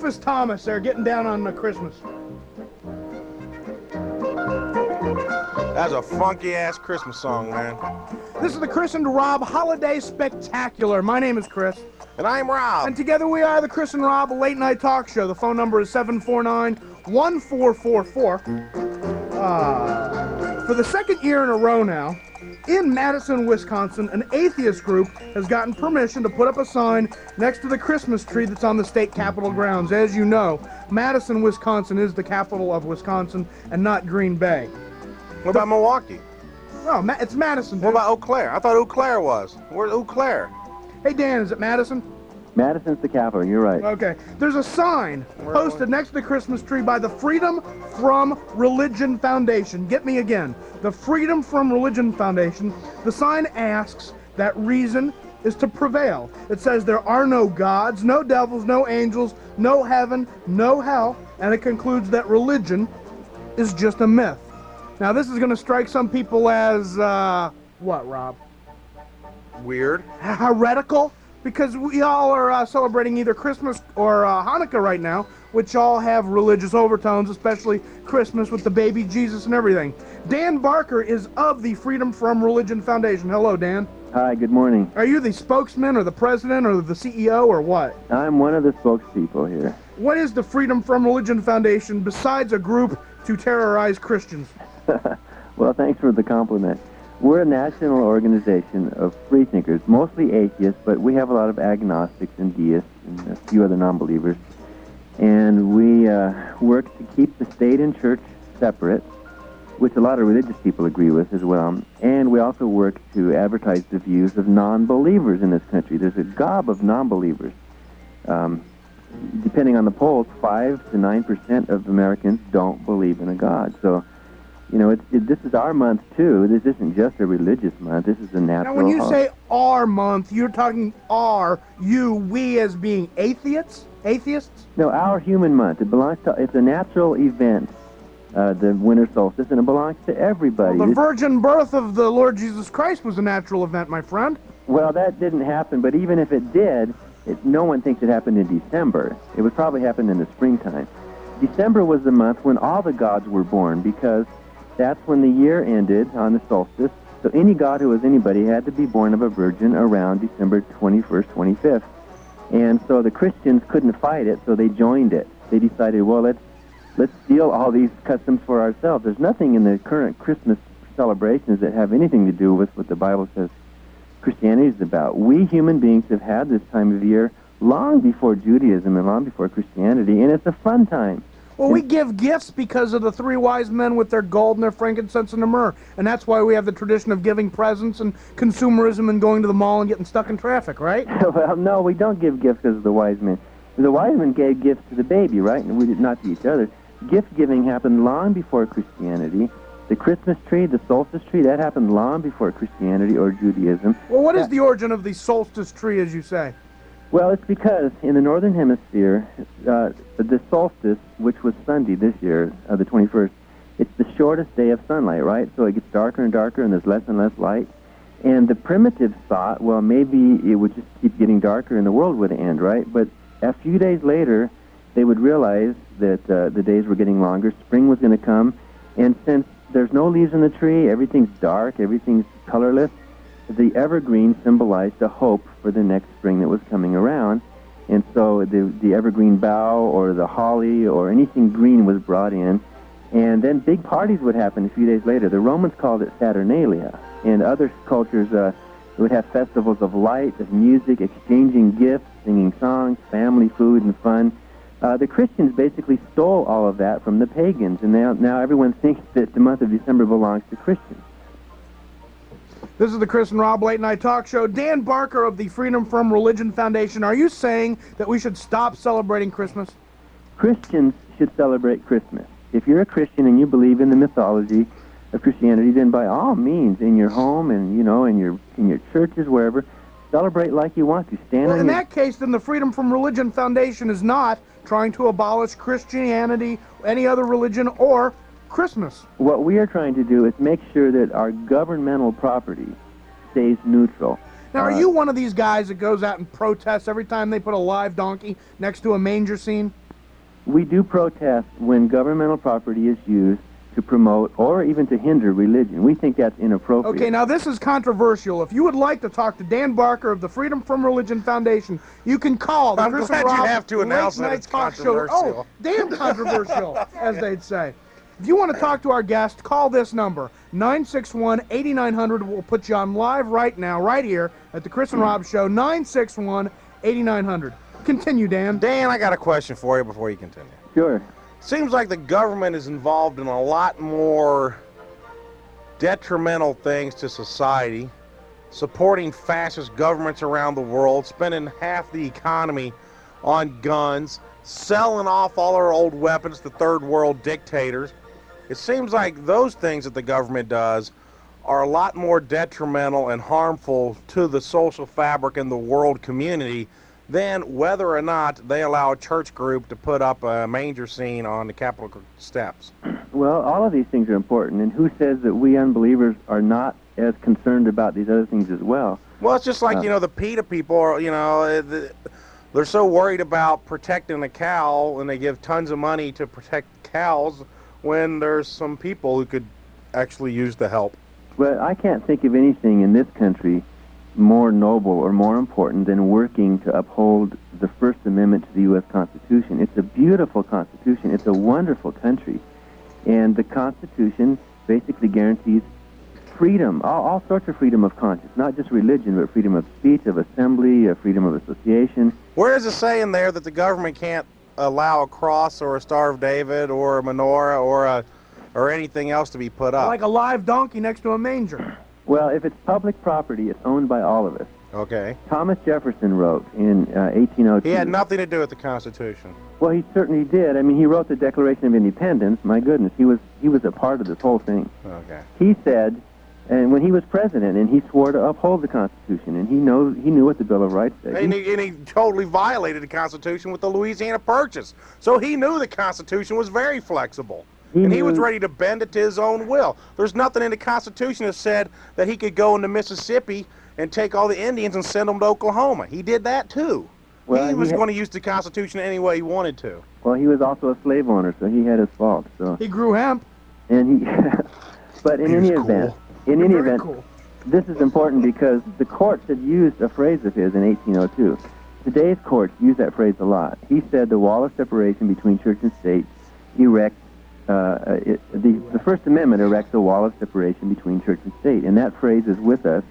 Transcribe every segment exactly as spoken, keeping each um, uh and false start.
Rufus Thomas there getting down on the Christmas. That's a funky-ass Christmas song, man. This is the Chris and Rob Holiday Spectacular. My name is Chris. And I'm Rob. And together we are the Chris and Rob Late Night Talk Show. The phone number is seven four nine, one four four four. Uh, for the second year in a row now, in Madison, Wisconsin, an atheist group has gotten permission to put up a sign next to the Christmas tree that's on the state capitol grounds. As you know, Madison, Wisconsin is the capital of Wisconsin and not Green Bay. What about Milwaukee? No, Ma- it's Madison. What about Eau Claire? I thought Eau Claire was. Where's Eau Claire? Hey, Dan, is it Madison? Madison's the capital, you're right. Okay. There's a sign Where posted next to the Christmas tree by the Freedom From Religion Foundation. Get me again. The Freedom From Religion Foundation. The sign asks that reason is to prevail. It says there are no gods, no devils, no angels, no heaven, no hell, and it concludes that religion is just a myth. Now, this is going to strike some people as, uh, what, Rob? Weird. Heretical? Because we all are uh, celebrating either Christmas or uh, Hanukkah right now, which all have religious overtones, especially Christmas with the baby Jesus and everything. Dan Barker is of the Freedom From Religion Foundation. Hello, Dan. Hi, good morning. Are you the spokesman or the president or the C E O or what? I'm one of the spokespeople here. What is the Freedom From Religion Foundation besides a group to terrorize Christians? Well, thanks for the compliment. We're a national organization of freethinkers, mostly atheists, but we have a lot of agnostics and deists and a few other non-believers. And we uh, work to keep the state and church separate, which a lot of religious people agree with as well. And we also work to advertise the views of non-believers in this country. There's a gob of non-believers. Um, depending on the polls, five to nine percent of Americans don't believe in a God. So, you know, it's, it, this is our month, too. This isn't just a religious month. This is a natural Now, when you holiday. say our month, you're talking our, you, we as being atheists? Atheists? No, our human month. It belongs to, it's a natural event, uh, the winter solstice, and it belongs to everybody. Well, the This- virgin birth of the Lord Jesus Christ was a natural event, my friend. well, that didn't happen, but even if it did, it, no one thinks it happened in December. It would probably happen in the springtime. December was the month when all the gods were born, because that's when the year ended on the solstice. So any god who was anybody had to be born of a virgin around December twenty-first, twenty-fifth. And so the Christians couldn't fight it, so they joined it. They decided, well, let's let's steal all these customs for ourselves. There's nothing in the current Christmas celebrations that have anything to do with what the Bible says Christianity is about. We human beings have had this time of year long before Judaism and long before Christianity, and it's a fun time. Well, we give gifts because of the three wise men with their gold and their frankincense and their myrrh. And that's why we have the tradition of giving presents and consumerism and going to the mall and getting stuck in traffic, right? Well, no, we don't give gifts because of the wise men. The wise men gave gifts to the baby, right? And we did not to each other. Gift giving happened long before Christianity. The Christmas tree, the solstice tree, that happened long before Christianity or Judaism. Well, what is the origin of the solstice tree, as you say? Well, it's because in the northern hemisphere, uh, the solstice, which was Sunday this year, uh, the twenty-first, it's the shortest day of sunlight, right? So it gets darker and darker, and there's less and less light. And the primitives thought, well, maybe it would just keep getting darker and the world would end, right? But a few days later, they would realize that uh, the days were getting longer, spring was going to come, and since there's no leaves on the tree, everything's dark, everything's colorless, the evergreen symbolized the hope for the next spring that was coming around. And so the, the evergreen bough or the holly or anything green was brought in. And then big parties would happen a few days later. The Romans called it Saturnalia. And other cultures uh, would have festivals of light, of music, exchanging gifts, singing songs, family, food, and fun. Uh, the Christians basically stole all of that from the pagans. And now, now everyone thinks that the month of December belongs to Christians. This is the Chris and Rob Late Night Talk Show. Dan Barker of the Freedom From Religion Foundation. Are you saying that we should stop celebrating Christmas? Christians should celebrate Christmas. If you're a Christian and you believe in the mythology of Christianity, then by all means, in your home and, you know, in your in your churches, wherever, celebrate like you want to. Stand Well, on in your... that case, then the Freedom From Religion Foundation is not trying to abolish Christianity, any other religion, or Christmas. What we are trying to do is make sure that our governmental property stays neutral. Now, are Uh, you one of these guys that goes out and protests every time they put a live donkey next to a manger scene? We do protest when governmental property is used to promote or even to hinder religion. We think that's inappropriate. Okay, now this is controversial. If you would like to talk to Dan Barker of the Freedom from Religion Foundation, you can call the I'm Chris glad and you Rob have to announce Late that Night it's Talk Show. controversial. Oh, damn controversial, as they'd say. If you want to talk to our guest, call this number, nine six one, eight nine zero zero. We'll put you on live right now, right here at the Chris and Rob Show, nine six one, eight nine zero zero. Continue, Dan. Dan, I got a question for you before you continue. Sure. Seems like the government is involved in a lot more detrimental things to society, supporting fascist governments around the world, spending half the economy on guns, selling off all our old weapons to third world dictators. It seems like those things that the government does are a lot more detrimental and harmful to the social fabric and the world community than whether or not they allow a church group to put up a manger scene on the Capitol steps. Well, all of these things are important, and who says that we unbelievers are not as concerned about these other things as well? Well, it's just like, Uh, you know, the PETA people, are, you know, the, they're so worried about protecting the cow, and they give tons of money to protect cows when there's some people who could actually use the help. Well, I can't think of anything in this country more noble or more important than working to uphold the First Amendment to the U S Constitution. It's a beautiful Constitution. It's a wonderful country. And the Constitution basically guarantees freedom, all, all sorts of freedom of conscience, not just religion, but freedom of speech, of assembly, uh, freedom of association. Where is it saying there that the government can't allow a cross or a Star of David or a menorah or a or anything else to be put up? Like a live donkey next to a manger. Well, if it's public property, it's owned by all of us. Okay. Thomas Jefferson wrote in uh, eighteen oh two. He had nothing to do with the Constitution. Well, he certainly did. I mean, he wrote the Declaration of Independence. My goodness, he was he was a part of this whole thing. Okay. He said, and when he was president, and he swore to uphold the Constitution, and he knows he knew what the Bill of Rights said. And He- he, and he totally violated the Constitution with the Louisiana Purchase. So he knew the Constitution was very flexible. He and he was knew- ready to bend it to his own will. There's nothing in the Constitution that said that he could go into Mississippi and take all the Indians and send them to Oklahoma. He did that too. Well, he was he ha- going to use the Constitution any way he wanted to. well, he was also a slave owner, so he had his faults. So, He grew hemp. and he, but in He was any cool. event, in any Very event, cool. this is important because the courts had used a phrase of his in eighteen oh two. Today's courts use that phrase a lot. He said the wall of separation between church and state erects, uh, it, the, the First Amendment erects a wall of separation between church and state. And that phrase is with us,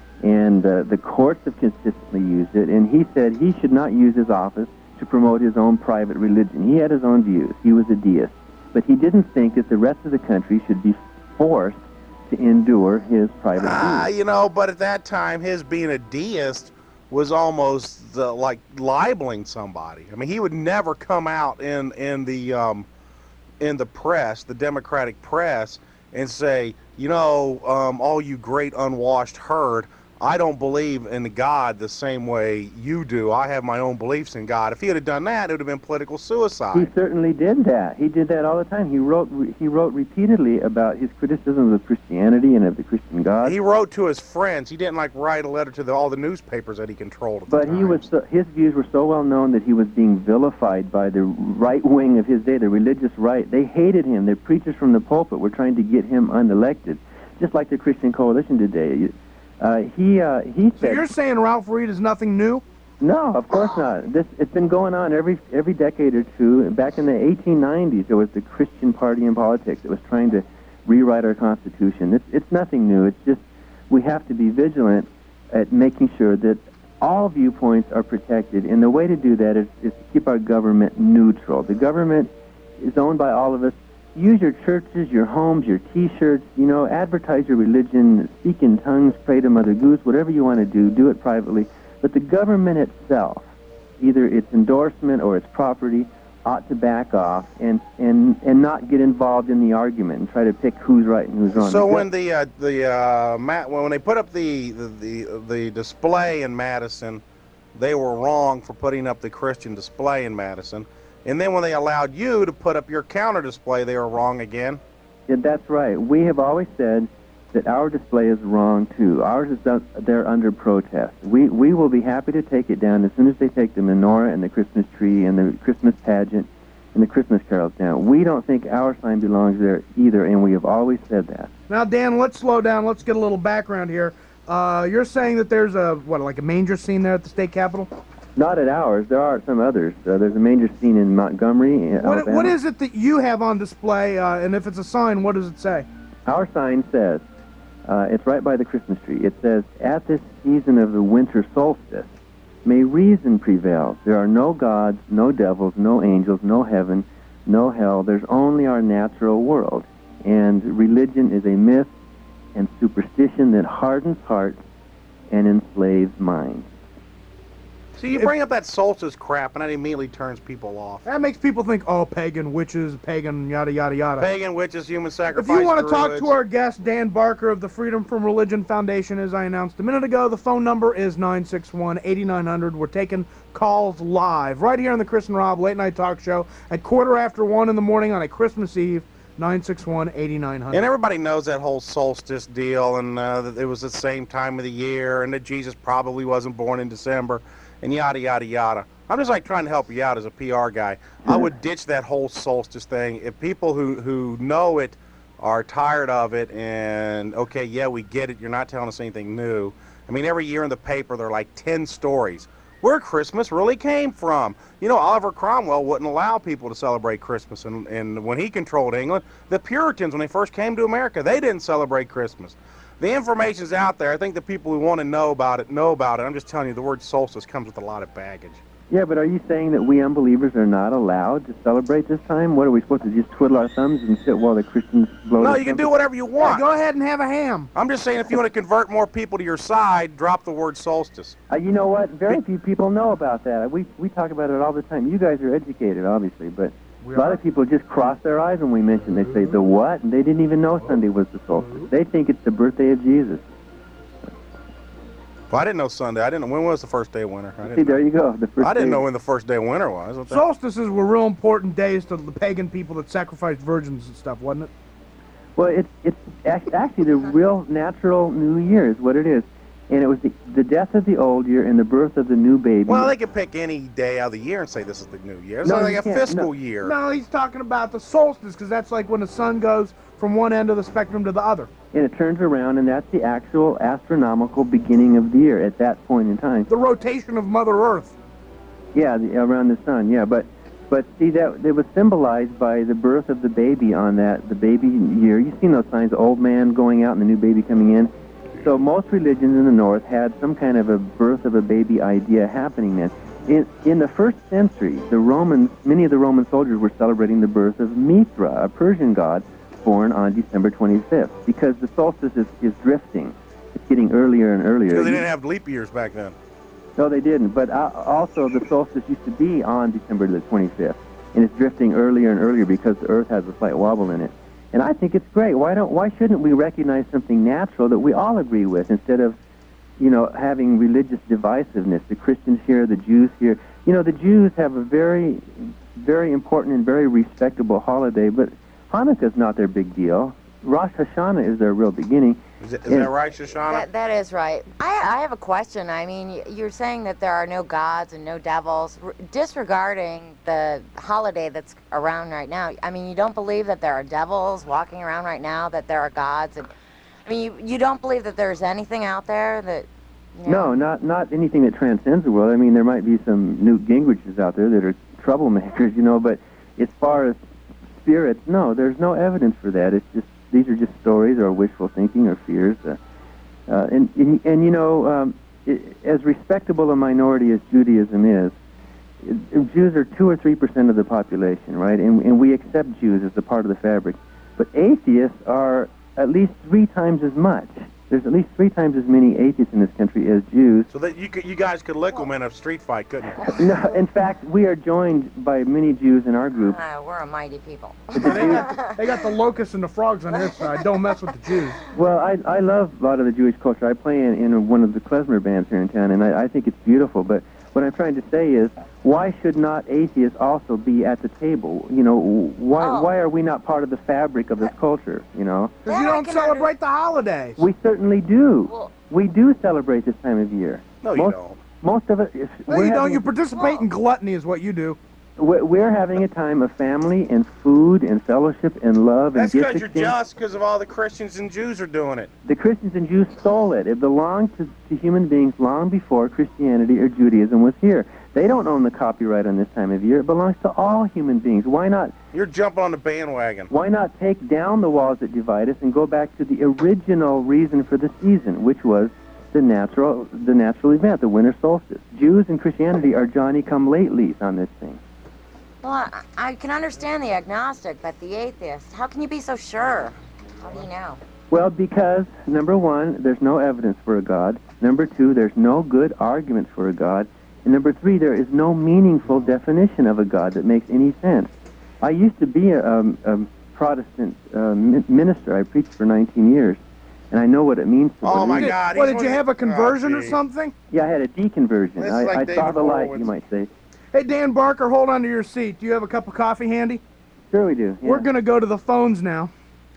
and uh, the courts have consistently used it. And he said he should not use his office to promote his own private religion. He had his own views. He was a deist. But he didn't think that the rest of the country should be forced to endure his private Ah, views. you know, but at that time, his being a deist was almost uh, like libeling somebody. I mean, he would never come out in in the um, in the press, the Democratic press, and say, you know, um, all you great unwashed herd, I don't believe in God the same way you do. I have my own beliefs in God. If he had done that, it would have been political He suicide. certainly did that. He did that all the time. He wrote he wrote repeatedly about his criticisms of Christianity and of the Christian God. He wrote to his friends. He didn't like write a letter to the, all the newspapers that he controlled at the But he was times. so, his views were so well known that he was being vilified by the right wing of his day, the religious right. They hated him. The preachers from the pulpit were trying to get him unelected, just like the Christian Coalition today. Uh, he uh, he So said, you're saying Ralph Reed is nothing new? no, of course not. This it's been going on every every decade or two. Back in the eighteen nineties, there was the Christian Party in politics that was trying to rewrite our Constitution. It's it's nothing new. It's just we have to be vigilant at making sure that all viewpoints are protected, and the way to do that is, is to keep our government neutral. The government is owned by all of us. Use your churches, your homes, your T-shirts, you know, advertise your religion, speak in tongues, pray to Mother Goose, whatever you want to do, do it privately. But the government itself, either its endorsement or its property, ought to back off and, and, and not get involved in the argument and try to pick who's right and who's wrong. So The when the uh, the uh, Ma- when they put up the, the the the display in Madison, they were wrong for putting up the Christian display in Madison. And then when they allowed you to put up your counter display, they were wrong again. Yeah, that's right. We have always said that our display is wrong too. Ours is done, they're under protest. We we will be happy to take it down as soon as they take the menorah and the Christmas tree and the Christmas pageant and the Christmas carols down. We don't think our sign belongs there either, and we have always said that. Now, Dan, let's slow down. Let's get a little background here. Uh, you're saying that there's a, what, like a manger scene there at the state capitol? Not at ours. There are some others. Uh, there's a manger scene in Montgomery, What, Alabama. what is it that you have on display, uh, and if it's a sign, what does it say? Our sign says, uh, it's right by the Christmas tree. It says, "At this season of the winter solstice, may reason prevail. There are no gods, no devils, no angels, no heaven, no hell. There's only our natural world. And religion is a myth and superstition that hardens hearts and enslaves minds." See, you bring up that solstice crap, and that immediately turns people off. That makes people think, oh, pagan witches, pagan yada, yada, yada. Pagan witches, human If sacrifice. you want to talk druids. to our guest, Dan Barker of the Freedom from Religion Foundation, as I announced a minute ago, the phone number is nine six one, eight nine zero zero. We're taking calls live right here on the Chris and Rob Late Night Talk Show at quarter after one in the morning on a Christmas Eve, nine six one, eight nine zero zero. And everybody knows that whole solstice deal, and uh, that it was the same time of the year, and that Jesus probably wasn't born in December, and yada, yada, yada. I'm just like trying to help you out as a P R guy. I would ditch that whole solstice thing. If people who, who know it are tired of it, and, okay, yeah, we get it, you're not telling us anything new. I mean, every year in the paper, there are like ten stories where Christmas really came from. You know, Oliver Cromwell wouldn't allow people to celebrate Christmas, and, and when he controlled England, the Puritans, when they first came to America, they didn't celebrate Christmas. The information's out there. I think the people who want to know about it know about it. I'm just telling you, the word solstice comes with a lot of baggage. Yeah, but are you saying that we unbelievers are not allowed to celebrate this time? What are we supposed to just twiddle our thumbs and sit while the Christians blow No, their you can trumpets? do whatever you Yeah, want. go ahead and have a ham. I'm just saying, if you want to convert more people to your side, drop the word solstice. Uh, you know what? Very few people know about that. We we talk about it all the time. You guys are educated, obviously, but We a lot are. of people just cross their eyes when we mention. They say, the what? And they didn't even know Sunday was the solstice. They think it's the birthday of Jesus. Well, I didn't know Sunday. I didn't know. When was the first day of winter? I See, didn't, there you go. The first I didn't day- know when the first day of winter was. What the- Solstices were real important days to the pagan people that sacrificed virgins and stuff, wasn't it? Well, it's it's ac- actually the real natural New Year is what it is, and it was the, the death of the old year and the birth of the new baby. Well, they could pick any day out of the year and say this is the new year. It's No, like you a can't. fiscal No. year. No, he's talking about the solstice, because that's like when the sun goes from one end of the spectrum to the other. and it turns around, and that's the actual astronomical beginning of the year at that point in time. The rotation of Mother Earth. Yeah, the, around the sun. Yeah, but but see that it was symbolized by the birth of the baby on that the baby year. You've seen those signs, the old man going out and the new baby coming in. So most religions in the North had some kind of a birth of a baby idea happening then. In in the first century, the Romans, many of the Roman soldiers were celebrating the birth of Mithra, a Persian god, born on December twenty-fifth, because the solstice is, is drifting. It's getting earlier and earlier. Because they didn't have leap years back then. No, they didn't. But uh, also, the solstice used to be on December the twenty-fifth, and it's drifting earlier and earlier because the Earth has a slight wobble in it. And I think it's great. Why don't? Why shouldn't we recognize something natural that we all agree with instead of, you know, having religious divisiveness? The Christians here, the Jews here. You know, the Jews have a very, very important and very respectable holiday, but Hanukkah's not their big deal. Rosh Hashanah is their real beginning. Is, it, is Yeah. that right, Shoshana? That, that is right. I, I have a question. I mean, y- you're saying that there are no gods and no devils, r- disregarding the holiday that's around right now. I mean, you don't believe that there are devils walking around right now, that there are gods, and I mean, you, you don't believe that there's anything out there that. You know, No, not not anything that transcends the world. I mean, there might be some Newt Gingriches out there that are troublemakers, you know, but as far as spirits, no, there's no evidence for that. It's just, these are just stories or wishful thinking or fears. Uh, uh, and, and, and, you know, um, it, as respectable a minority as Judaism is, it, Jews are two or three percent of the population, right? And, and we accept Jews as a part of the fabric. But atheists are at least three times as much. There's at least three times as many atheists in this country as Jews. So that you could, you guys could lick them in a street fight, couldn't you? No, in fact, we are joined by many Jews in our group. uh, we're a mighty people. They got, they got the locusts and the frogs on their side. Don't mess with the Jews. Well, I, I love a lot of the Jewish culture. I play in, in one of the klezmer bands here in town, and I, I think it's beautiful. But what I'm trying to say is, why should not atheists also be at the table? You know, why Oh. why are we not part of the fabric of this culture, you know? Because you Yeah, I don't can celebrate the holidays. We certainly do. Well- We do celebrate this time of year. No, you most, don't. Most of it... If No, we're you don't. having- You participate in gluttony is what you do. We're we're having a time of family and food and fellowship and love and That's gift because you're exchange. jealous because of all the Christians and Jews are doing it. The Christians and Jews stole it. It belonged to, to human beings long before Christianity or Judaism was here. They don't own the copyright on this time of year. It belongs to all human beings. Why not? You're jumping on the bandwagon. Why not take down the walls that divide us and go back to the original reason for the season, which was the natural, the natural event, the winter solstice. Jews and Christianity are Johnny-come-latelys on this thing. Well, I, I can understand the agnostic, but the atheist, how can you be so sure? How do you know? Well, because, number one, there's no evidence for a God. Number two, there's no good arguments for a God. And number three, there is no meaningful definition of a God that makes any sense. I used to be a, um, a Protestant uh, mi- minister. I preached for nineteen years, and I know what it means to Oh, believe. my God. What, he's did one you of have the- a conversion Oh, or gee. something? Yeah, I had a deconversion. This is I, like I David saw the light, Horowitz. you might say. Hey, Dan Barker, hold on to your seat. Do you have a cup of coffee handy? Sure we do. Yeah. We're going to go to the phones now.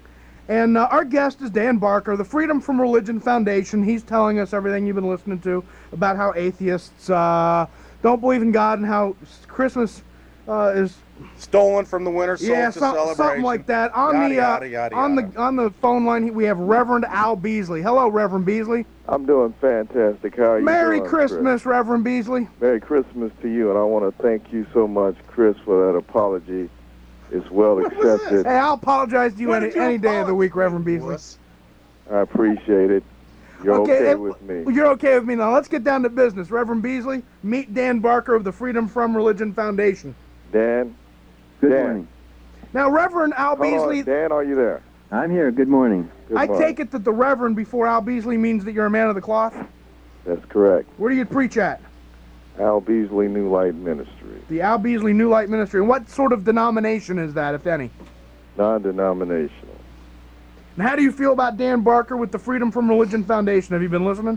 And uh, our guest is Dan Barker, the Freedom from Religion Foundation. He's telling us everything you've been listening to about how atheists uh, don't believe in God and how Christmas uh, is Stolen from the winter solstice yeah, some, celebration. something like that. On Yada, the uh, yada, yada, on yada. the on the phone line, we have Reverend Al Beasley. Hello, Reverend Beasley. I'm doing fantastic. How are you Merry doing, Christmas, Chris? Reverend Beasley. Merry Christmas to you, and I want to thank you so much, Chris, for that apology. It's well accepted. Hey, I'll apologize to you What any, did you any day of the apologize week, Reverend to, Beasley. wuss? I appreciate it. You're okay, eh, with me. You're okay with me now. Let's get down to business. Reverend Beasley, meet Dan Barker of the Freedom from Religion Foundation. Dan? Good Dan. morning. Now, Reverend Al Hold Beasley, on. Dan, are you there? I'm here. Good morning. Good I morning. take it that the Reverend before Al Beasley means that you're a man of the cloth? That's correct. Where do you preach at? Al Beasley New Light Ministry. The Al Beasley New Light Ministry. And what sort of denomination is that, if any? Non-denominational. And how do you feel about Dan Barker with the Freedom from Religion Foundation? Have you been listening?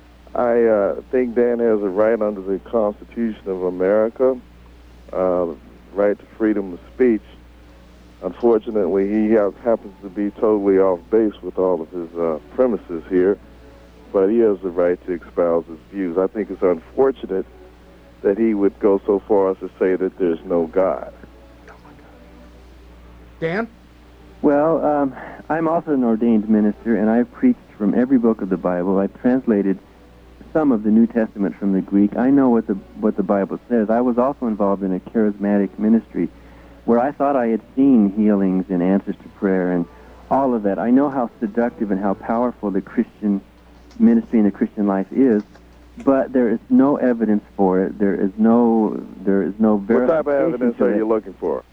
I uh, think Dan has a right under the Constitution of America, uh, right to freedom of speech. Unfortunately, he ha- happens to be totally off base with all of his uh, premises here, but he has the right to espouse his views. I think it's unfortunate that he would go so far as to say that there's no God. Dan? Well, um, I'm also an ordained minister, and I've preached from every book of the Bible. I've translated some of the New Testament from the Greek. I know what the what the Bible says. I was also involved in a charismatic ministry where I thought I had seen healings and answers to prayer and all of that. I know how seductive and how powerful the Christian ministry and the Christian life is, but there is no evidence for it. There is no there is no What verification. type of evidence to are it. you looking for?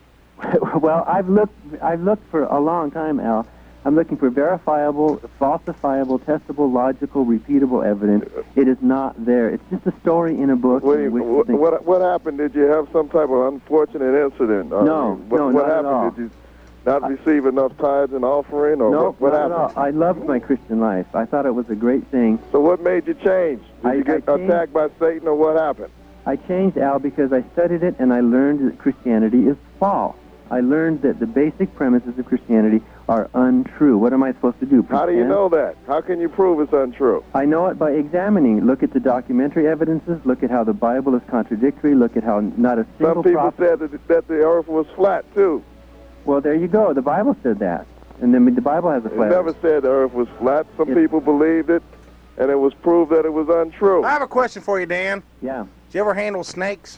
Well, I've looked. I've looked for a long time, Al. I'm looking for verifiable, falsifiable, testable, logical, repeatable evidence. It is not there. It's just a story in a book. What, do in you, which what, the- what, what happened? Did you have some type of unfortunate incident? I No, mean, what, no, what not at happened? all. Did you not receive enough tithes and offering, or no, what, what not happened? at all. I loved my Christian life. I thought it was a great thing. So what made you change? Did I- you get I changed- attacked by Satan, or what happened? I changed, Al, because I studied it and I learned that Christianity is false. I learned that the basic premises of Christianity are untrue. What am I supposed to do? How do you Pretend? know that? How can you prove it's untrue? I know it by examining. Look at the documentary evidences. Look at how the Bible is contradictory. Look at how not a single Some people prophet. said that, that the earth was flat, too. Well, there you go. The Bible said that. And then the Bible has a It flat never earth. said the earth was flat. Some It- people believed it, and it was proved that it was untrue. I have a question for you, Dan. Yeah. Did you ever handle snakes?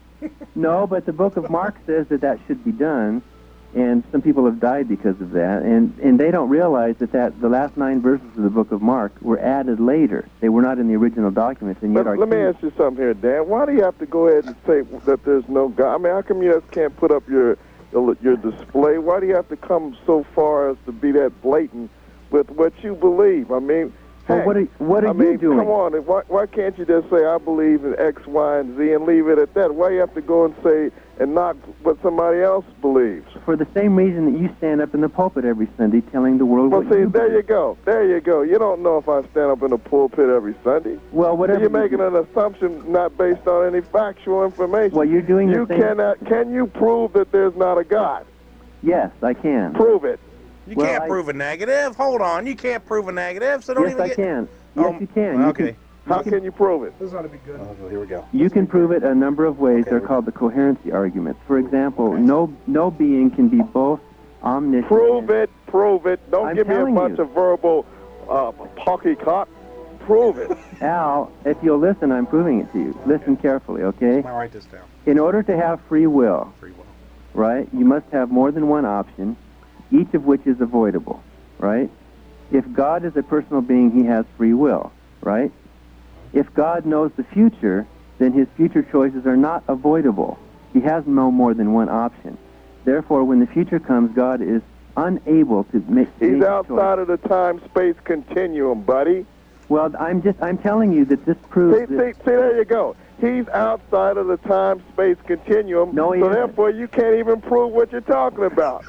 No, but the book of Mark says that that should be done, and some people have died because of that, and, and they don't realize that, that the last nine verses of the book of Mark were added later. They were not in the original documents, and yet Let, our let me king- ask you something here, Dan. Why do you have to go ahead and say that there's no God? I mean, how come you just can't put up your your display? Why do you have to come so far as to be that blatant with what you believe? I mean, Well, heck, what are, what are I you mean, doing? come on. Why, why can't you just say, I believe in X, Y, and Z and leave it at that? Why do you have to go and say and knock what somebody else believes? For the same reason that you stand up in the pulpit every Sunday telling the world Well, what see, you there believe. you go. There you go. You don't know if I stand up in the pulpit every Sunday. Well, whatever. You're you making do- an assumption not based on any factual information. Well, you're doing You the same. cannot. Can you prove that there's not a God? Yes, I can. Prove it. You Well, can't I- prove a negative. Hold on. You can't prove a negative, so don't Yes, even I get... can. Yes, Um, you can. You okay. can. How can you prove it? This ought to be good. Oh, here we go. You can prove it a number of ways. Okay. They're called the coherency arguments. For example, no no being can be both omniscient. Prove it, prove it. Don't I'm give me a telling bunch you. of verbal uh, poppycock. Prove it. Al, if you'll listen, I'm proving it to you. Listen carefully, okay? I'll write this down. In order to have free will, Free will. right, you must have more than one option, each of which is avoidable, right? If God is a personal being, he has free will, right? If God knows the future, then his future choices are not avoidable. He has no more than one option. Therefore, when the future comes, God is unable to make He's make a outside choice. of the time-space continuum, buddy. Well, I'm just I'm telling you that this proves See, see, that see, there you go. He's outside of the time-space continuum, No, he so isn't. therefore you can't even prove what you're talking about.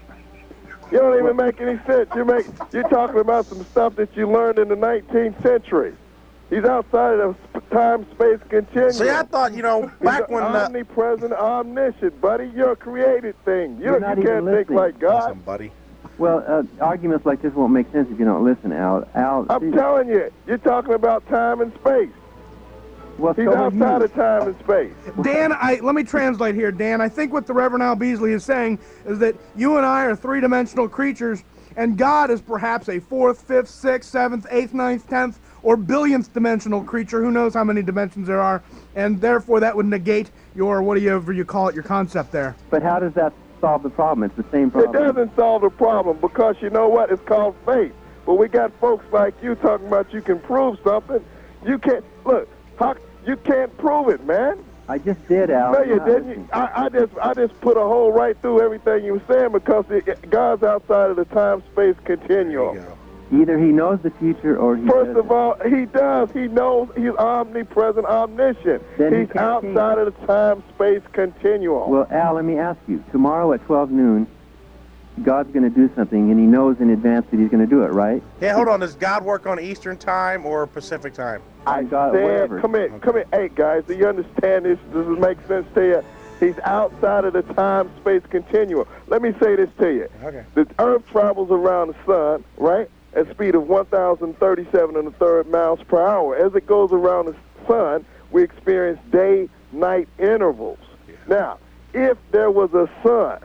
You don't even make any sense. You make you're talking about some stuff that you learned in the nineteenth century. He's outside of the time-space continuum. See, I thought, you know, back He's when the... omnipresent, omniscient, buddy. You're a created thing. You, You're don't- not you even can't think listening. like God. Awesome, buddy. well, uh, arguments like this won't make sense if you don't listen, Al. Al, I'm see- telling you, you're talking about time and space. well, He's so are outside you. of time and space. Dan, I let me translate here, Dan. I think what the Reverend Al Beasley is saying is that you and I are three-dimensional creatures, and God is perhaps a fourth, fifth, sixth, seventh, eighth, ninth, tenth, or billionth dimensional creature. Who knows how many dimensions there are? And therefore, that would negate your whatever you call it, your concept there. But how does that solve the problem? It's the same It problem. doesn't solve the problem because you know what? It's called faith. But we got folks like you talking about you can prove something. You can't. Look, how, you can't prove it, man. I just did, Al. No, You're you not didn't. listening. I, I just, I just put a hole right through everything you were saying because it, God's outside of the time-space There continuum. you go. Either he knows the future or he First doesn't. of all, he does. He knows he's omnipresent, omniscient. Then he He's can't outside of the time-space continuum. Well, Al, let me ask you. Tomorrow at twelve noon, God's going to do something, and he knows in advance that he's going to do it, right? Yeah, hold on. Does God work on Eastern time or Pacific time? I God, said, whatever. come here, come here. Hey, guys, do you understand this? Does this make sense to you? He's outside of the time-space continuum. Let me say this to you. Okay. The Earth travels around the sun, right, at a speed of one thousand thirty-seven and a third miles per hour. As it goes around the sun, we experience day-night intervals. Now, if there was a sun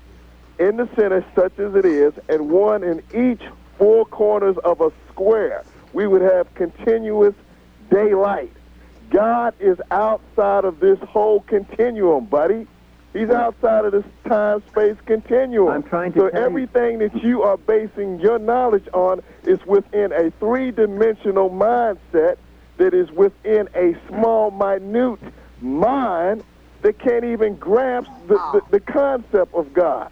in the center, such as it is, and one in each four corners of a square, we would have continuous daylight. God is outside of this whole continuum, buddy. He's outside of this time-space continuum. I'm trying to so tell you- everything that you are basing your knowledge on is within a three-dimensional mindset that is within a small, minute mind that can't even grasp the, the, the concept of God.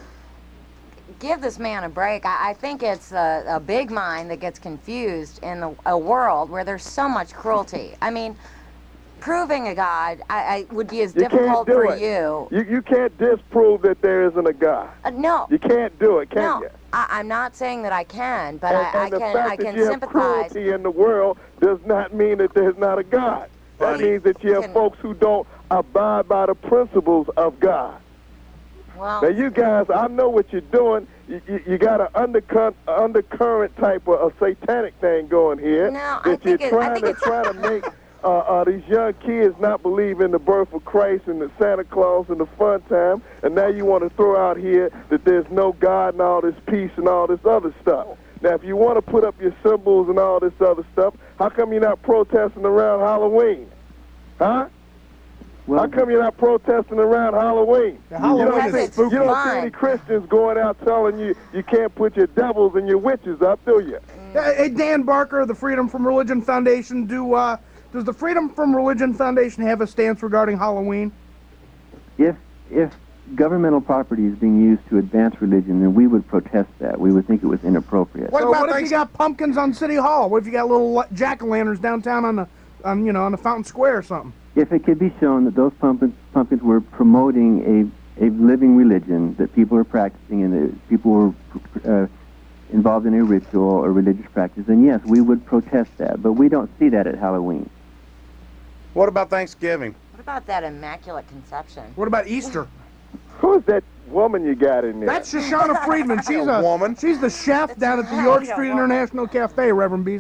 Give this man a break. I, I think it's a, a big mind that gets confused in the, a world where there's so much cruelty. I mean, proving a God I, I would be as You difficult can't do for it. you. You you can't disprove that there isn't a God. Uh, no, You can't do it, can no. you? I, I'm not saying that I can, but and, I, I and the can. fact I that can you have sympathize. cruelty in the world does not mean that there's not a God. That Buddy. means that you have Can- folks who don't abide by the principles of God. Well, Now, you guys, I know what you're doing. You, you, you got an undercurrent, undercurrent type of a satanic thing going here. No, I that think you're it- I trying think to it's- trying to make uh, uh, these young kids not believe in the birth of Christ and the Santa Claus and the fun time. And now you want to throw out here that there's no God and all this peace and all this other stuff. Now, if you want to put up your symbols and all this other stuff, how come you're not protesting around Halloween? Huh? Well, How come you're not protesting around Halloween? Yeah, Halloween you don't is see, spooky. you don't Fun. see any Christians going out telling you you can't put your devils and your witches up, do you? Hey, hey, Dan Barker, the Freedom from Religion Foundation. Do uh, does the Freedom from Religion Foundation have a stance regarding Halloween? if if governmental property is being used to advance religion, then we would protest that. We would think it was inappropriate. What So about what if you things- got pumpkins on City Hall? What if you got little jack o' lanterns downtown on the, on you know, on the Fountain Square or something? If it could be shown that those pumpkins, pumpkins were promoting a, a living religion that people were practicing and that people were uh, involved in a ritual or religious practice, then yes, we would protest that. But we don't see that at Halloween. What about Thanksgiving? what about that Immaculate Conception? What about Easter? Who's that woman you got in there? That's Shoshana Friedman. She's A a woman. She's the chef down at the I York don't Street want- International Cafe, Reverend Beasley.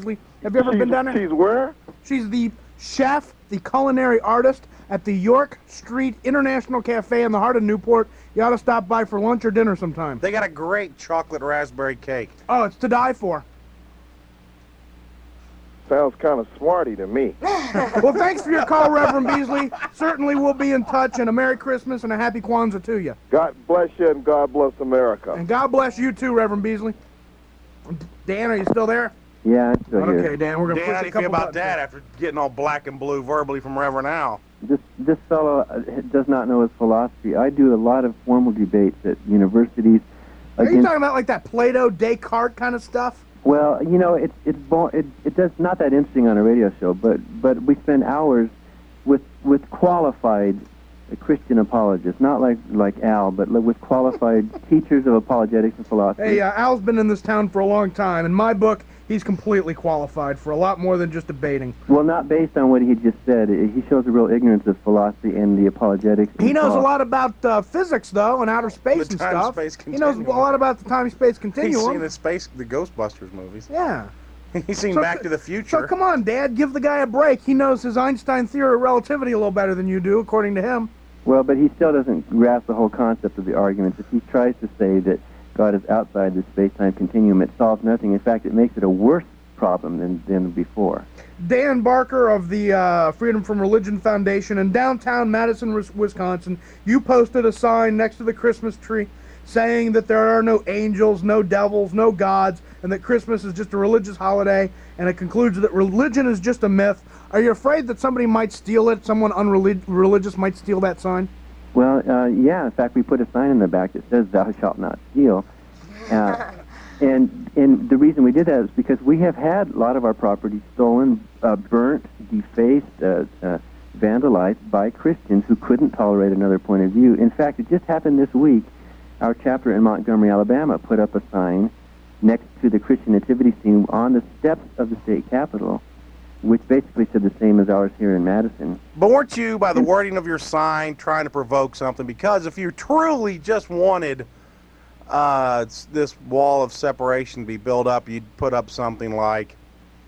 Have you ever she's, been down there? She's where? She's the chef, the culinary artist at the York Street International Cafe in the heart of Newport. You ought to stop by for lunch or dinner sometime. They got a great chocolate raspberry cake. Oh, it's to die for. Sounds kind of smarty to me. Well, thanks for your call, Reverend Beasley. Certainly we'll be in touch, and a Merry Christmas and a Happy Kwanzaa to you. God bless you and God bless America. And God bless you too, Reverend Beasley. Dan, are you still there? Yeah, I'm still here. Okay, Dan, we're going to Dan, push how a do you feel couple about buttons. that after getting all black and blue verbally from Reverend Al? This this fellow uh, does not know his philosophy. I do a lot of formal debates at universities. Are you against- talking about like that Plato, Descartes kind of stuff? Well, you know, it's it's bo- it it does not that interesting on a radio show, but but we spend hours with with qualified Christian apologists, not like like Al, but like with qualified teachers of apologetics and philosophy. Hey, uh, Al's been in this town for a long time. In my book, he's completely qualified for a lot more than just debating. Well, not based on what he just said. He shows a real ignorance of philosophy and the apologetics. He and knows a thought. lot about uh, physics, though, and outer space The and time stuff. space He knows a continuum. lot about the time-space He's continuum. seen the space, the Ghostbusters movies. Yeah. He's seen So Back c- to the Future. So come on, Dad, give the guy a break. He knows his Einstein theory of relativity a little better than you do, according to him. Well, but he still doesn't grasp the whole concept of the argument. If he tries to say that God is outside the space-time continuum, it solves nothing. In fact, it makes it a worse problem than, than before. Dan Barker of the uh, Freedom from Religion Foundation in downtown Madison, Wis- Wisconsin, you posted a sign next to the Christmas tree saying that there are no angels, no devils, no gods, and that Christmas is just a religious holiday, and it concludes that religion is just a myth. Are you afraid that somebody might steal it, someone unreligious might steal that sign? Well, uh, yeah, in fact, we put a sign in the back that says, "Thou shalt not steal." Uh, and and the reason we did that is because we have had a lot of our property stolen, uh, burnt, defaced, uh, uh, vandalized by Christians who couldn't tolerate another point of view. In fact, it just happened this week. Our chapter in Montgomery, Alabama, put up a sign next to the Christian nativity scene on the steps of the state capitol, which basically said the same as ours here in Madison. But weren't you, by the wording of your sign, trying to provoke something? Because if you truly just wanted uh, s- this wall of separation to be built up, you'd put up something like,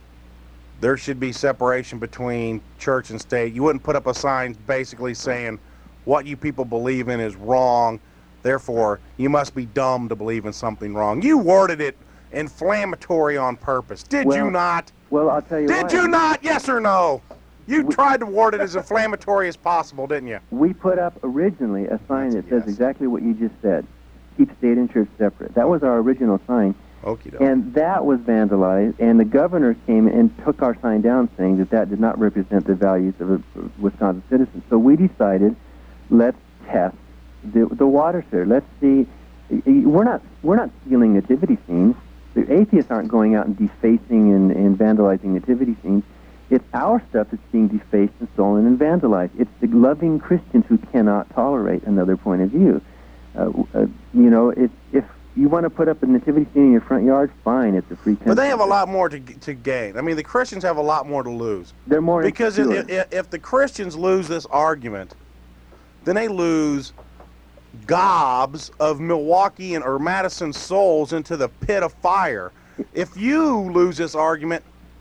there should be separation between church and state. You wouldn't put up a sign basically saying, what you people believe in is wrong, therefore you must be dumb to believe in something wrong. You worded it inflammatory on purpose. Did Well, you not? Well, I'll tell you Did what. you not? Yes or no? You We- tried to word it as inflammatory as possible, didn't you? We put up originally a sign that says Yes. exactly what you just said. Keep state and church separate. That was our original sign. Okie doke. And that was vandalized, and the governor came and took our sign down, saying that that did not represent the values of a Wisconsin citizen. So we decided, let's test the, the waters here. Let's see. We're not we're not stealing nativity scenes. The atheists aren't going out and defacing and, and vandalizing nativity scenes. It's our stuff that's being defaced and stolen and vandalized. It's the loving Christians who cannot tolerate another point of view. Uh, uh, you know, if if you want to put up a nativity scene in your front yard, fine. It's a free country. But they have a lot more to to gain. I mean, the Christians have a lot more to lose. They're more Because if, insecure. if, if the Christians lose this argument, then they lose gobs of Milwaukee and or Madison souls into the pit of fire. If you lose this argument,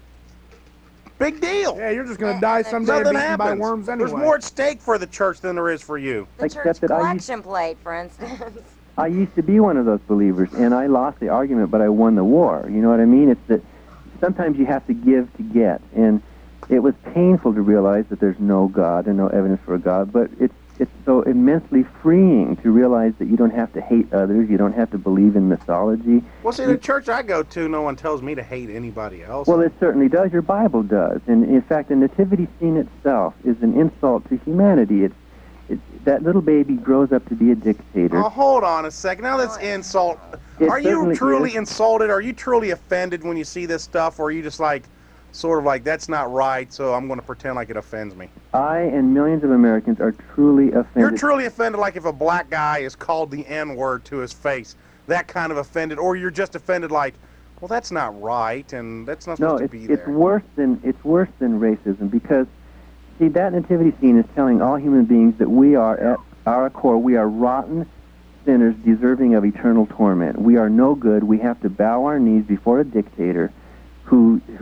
big deal. Yeah, you're just going to And- die and someday Nothing beaten by happens. worms anyway. There's more at stake for the church than there is for you. The Except church that I used- collection plate, for instance. I used to be one of those believers, and I lost the argument, but I won the war. You know what I mean? It's that sometimes you have to give to get, and it was painful to realize that there's no God and no evidence for a God, but it's it's so immensely freeing to realize that you don't have to hate others, you don't have to believe in mythology. Well, see, the church I go to, no one tells me to hate anybody else. Well, it certainly does. Your Bible does. And in fact, the nativity scene itself is an insult to humanity. It's, it's that little baby grows up to be a dictator. Oh, hold on a second. Now that's insult. It Are you certainly truly is. insulted? Are you truly offended when you see this stuff? Or are you just like, sort of like, that's not right, so I'm going to pretend like it offends me? I and millions of Americans are truly offended. You're truly offended like if a black guy is called the N-word to his face. That kind of offended. Or you're just offended like, well, that's not right, and that's not No, supposed it's, to be it's there. worse than it's worse than racism because, see, that nativity scene is telling all human beings that we are at our core, we are rotten sinners deserving of eternal torment. We are no good. We have to bow our knees before a dictator who whose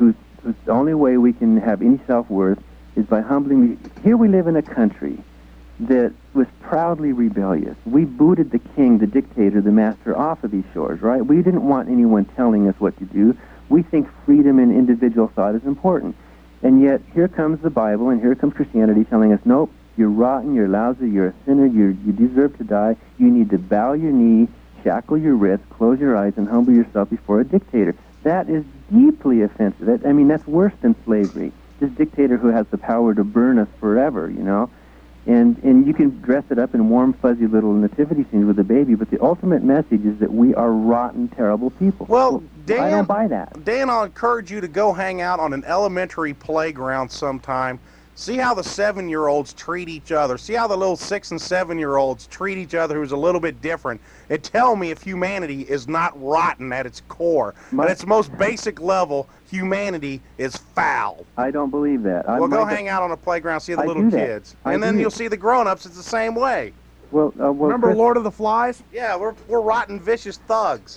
the only way we can have any self-worth is by humbling. Here we live in a country that was proudly rebellious. We booted the king, the dictator, the master off of these shores, right? We didn't want anyone telling us what to do. We think freedom and individual thought is important. And yet, here comes the Bible, and here comes Christianity telling us, nope, you're rotten, you're lousy, you're a sinner, you're, you deserve to die. You need to bow your knee, shackle your wrists, close your eyes, and humble yourself before a dictator. That is deeply offensive. That, I mean, that's worse than slavery. This dictator who has the power to burn us forever, you know? And and you can dress it up in warm, fuzzy little nativity scenes with a baby, but the ultimate message is that we are rotten, terrible people. Well, Dan, I don't buy that. Dan, I'll encourage you to go hang out on an elementary playground sometime. See how the seven-year-olds treat each other. See how the little six- and seven-year-olds treat each other who's a little bit different. And tell me if humanity is not rotten at its core. My- at its most basic level, humanity is foul. I don't believe that. I Well, go might- hang out on a playground, see the I little do that. kids. I And then do. you'll see the grown-ups. It's the same way. Well, uh, well Remember Chris, Lord of the Flies? Yeah, we're, we're rotten, vicious thugs.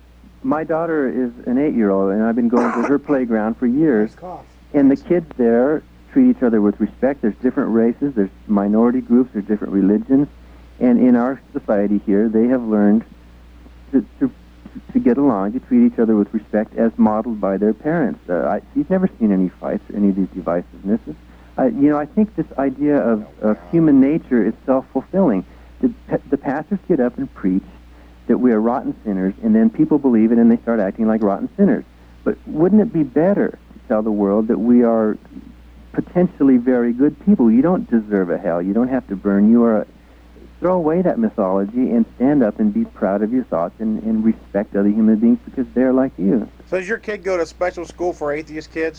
my daughter is an eight-year-old, and I've been going to her playground for years. And the kids there treat each other with respect. There's different races, there's minority groups, there's different religions. And in our society here, they have learned to, to, to get along, to treat each other with respect as modeled by their parents. Uh, I, she's never seen any fights or any of these divisivenesses. Uh, you know, I think this idea of, of human nature is self-fulfilling. The, the pastors get up and preach that we are rotten sinners, and then people believe it and they start acting like rotten sinners. But wouldn't it be better to tell the world that we are potentially very good people? You don't deserve a hell. You don't have to burn. You are... A, throw away that mythology and stand up and be proud of your thoughts and, and respect other human beings because they're like you. So does your kid go to special school for atheist kids?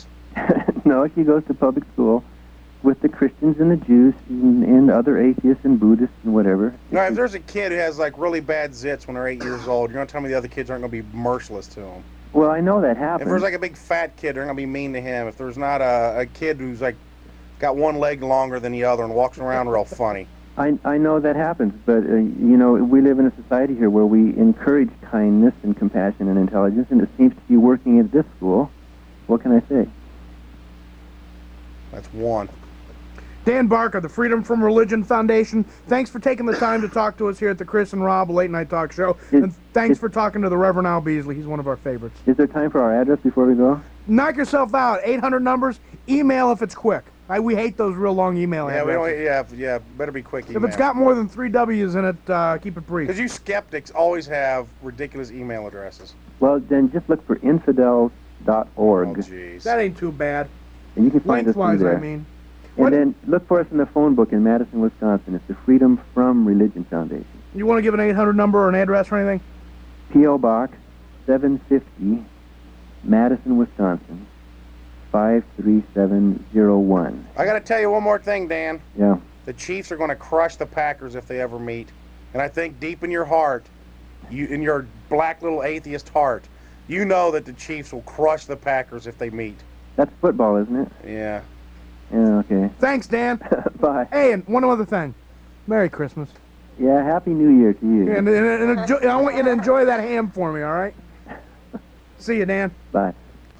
No, she goes to public school with the Christians and the Jews and, and other atheists and Buddhists and whatever. All right, if there's a kid who has like really bad zits when they're eight years old, you're going to tell me the other kids aren't going to be merciless to them. Well, I know that happens. If there's like a big fat kid, they're going to be mean to him. If there's not a, a kid who's like got one leg longer than the other and walks around real funny. I, I know that happens, but, uh, you know, we live in a society here where we encourage kindness and compassion and intelligence, and it seems to be working at this school. What can I say? That's one. Dan Barker, the Freedom from Religion Foundation, thanks for taking the time to talk to us here at the Chris and Rob Late Night Talk Show. Is- And thanks is- for talking to the Reverend Al Beasley. He's one of our favorites. Is there time for our address before we go? Knock yourself out. eight hundred numbers. Email if it's quick. I, we hate those real long email Yeah, we addresses. don't. Yeah, yeah. Better be quick. If it's got more than three W's in it, uh, keep it brief. because you skeptics always have ridiculous email addresses. Well, then just look for infidels dot org, Oh, jeez. That ain't too bad. and you can find us through Lengthwise, there. I mean. And What- then look for us in the phone book in Madison, Wisconsin. It's the Freedom from Religion Foundation. You want to give an eight hundred number or an address or anything? P O Box seven fifty, Madison, Wisconsin, five three seven zero one. I got to tell you one more thing, Dan. Yeah. The Chiefs are going to crush the Packers if they ever meet. And I think deep in your heart, you in your black little atheist heart, you know that the Chiefs will crush the Packers if they meet. That's football, isn't it? Yeah. Yeah, okay. Thanks, Dan. Bye. Hey, and one other thing. Merry Christmas. Yeah, Happy New Year to you. And, and, and enjoy, I want you to enjoy that ham for me, all right? See you, Dan. Bye.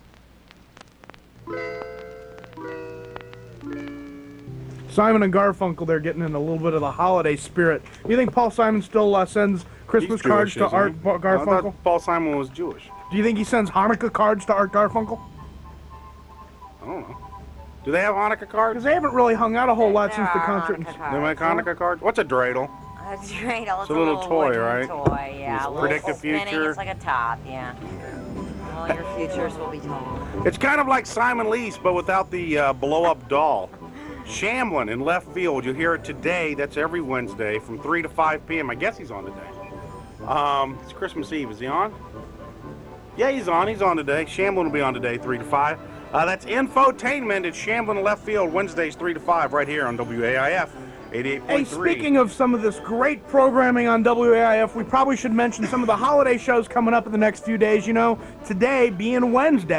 Simon and Garfunkel, they're getting in a little bit of the holiday spirit. You think Paul Simon still uh, sends Christmas He's cards Jewish, to Art isn't he? Ba- I Garfunkel? thought Paul Simon was Jewish. Do you think he sends Hanukkah cards to Art Garfunkel? I don't know. Do they have Hanukkah cards? Because they haven't really hung out a whole lot There since the are concert. Hanukkah and- They make Hanukkah cards? What's a dreidel? That's right. It's a little toy, wooden right? Toy, yeah. It's a little predict the spinning, future. It's like a top, yeah. All your futures will be told. It's kind of like Simon Lease, but without the uh, blow-up doll. Shamblin in left field. You'll hear it today. That's every Wednesday from three to five p m I guess he's on today. Um, it's Christmas Eve. Is he on? Yeah, he's on. He's on today. Shamblin will be on today, three to five. Uh, that's Infotainment at Shamblin in left field, Wednesdays, three to five, right here on W A I F eighty-eight Hey, point three. speaking of some of this great programming on W A I F, we probably should mention some of the holiday shows coming up in the next few days. You know, today being Wednesday,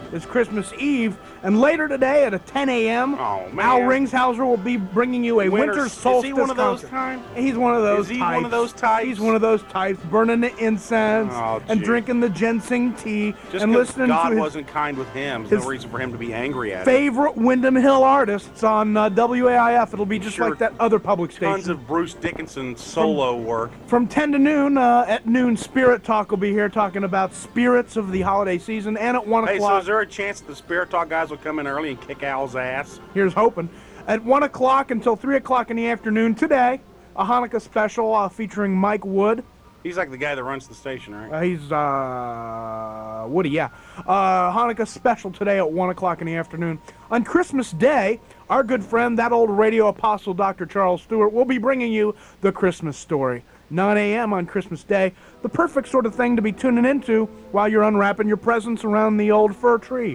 is Christmas Eve. And later today at a ten a.m., Oh, man. Al Ringshauser will be bringing you a Winter- winter is he solstice one of those concert. types? He's one of those Is he types. one of those types? He's one of those types, burning the incense Oh, and gee. drinking the ginseng tea Just and 'cause listening God to his wasn't kind with him, there's his no reason for him to be angry at it. favorite Wyndham Hill artists on uh, W A I F. It'll be just Sure. like that other public Tons station. of Bruce Dickinson solo work. From ten to noon, uh, at noon, Spirit Talk will be here talking about spirits of the holiday season. And at one Hey, so o'clock, is there a chance that the Spirit Talk guys will come in early and kick Al's ass? here's hoping. At one o'clock until three o'clock in the afternoon today, a Hanukkah special uh, featuring Mike Wood. He's like the guy that runs the station, right? Uh, he's uh, Woody, yeah. Uh, Hanukkah special today at one o'clock in the afternoon. On Christmas Day, our good friend, that old radio apostle, Doctor Charles Stewart, will be bringing you the Christmas story. nine a.m. on Christmas Day, the perfect sort of thing to be tuning into while you're unwrapping your presents around the old fir tree.